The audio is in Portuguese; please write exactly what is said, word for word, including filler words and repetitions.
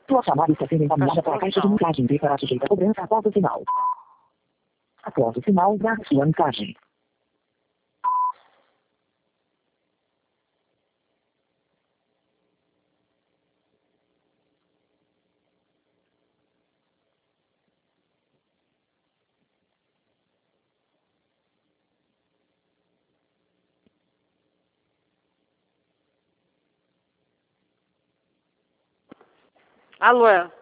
Sua chamada está sendo encaminhada para a caixa de mensagem e será sujeita a cobrança após o sinal. Após o sinal, grave sua mensagem. Alô?